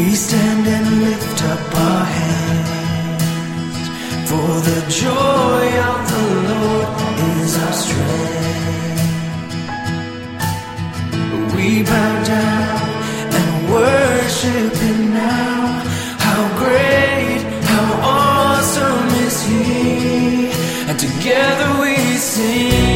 We stand and lift up our hands, for the joy of the Lord is our strength. We bow down and worship Him now. How great, how awesome is He, and together we sing.